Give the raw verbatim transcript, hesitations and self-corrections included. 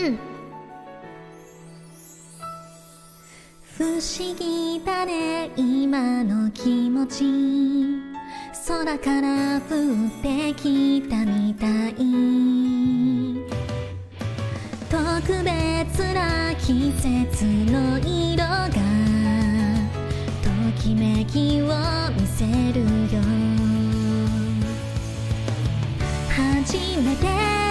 不思議だね今の気持ち、空から降ってきたみたい。特別な季節の色がときめきを見せるよ。初めて